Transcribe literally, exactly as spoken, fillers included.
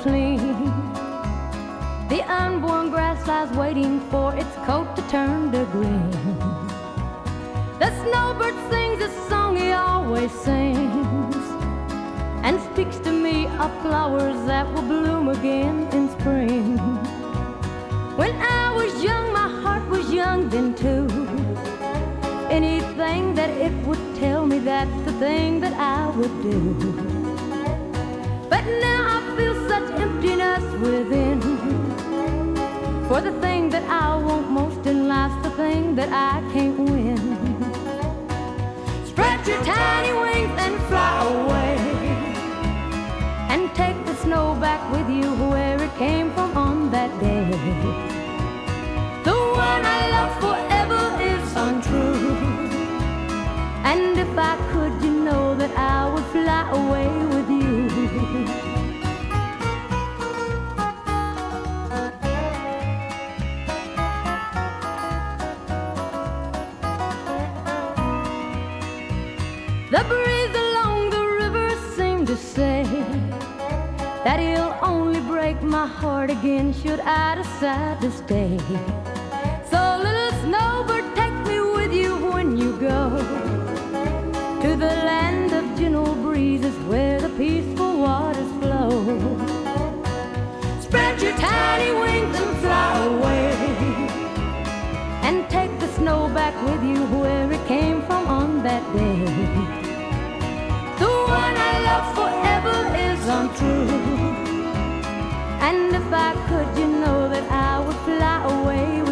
clean. The unborn grass lies waiting for its coat to turn to green. The snowbird sings a song he always sings, and speaks to me of flowers that will bloom again in spring. When I was young, my heart was young then too. Anything that it would tell me, that's the thing that I would do. But now I feel such emptiness within, for the thing that I want most in life's the thing that I can't win. Spread your tiny wings and fly away, and take the snow back with you where it came from on that day. The one I love forever is untrue, and if I could, you know that I would fly away with you. The breeze along the river seemed to say that he'll only break my heart again should I decide to stay. So little snowbird, take me with you when you go to the land of gentle breezes where the peaceful waters flow. Spread your tiny wings and fly away, and take the snow back with you where it came from on that day. The one I love forever is untrue, and if I could, you know that I would fly away with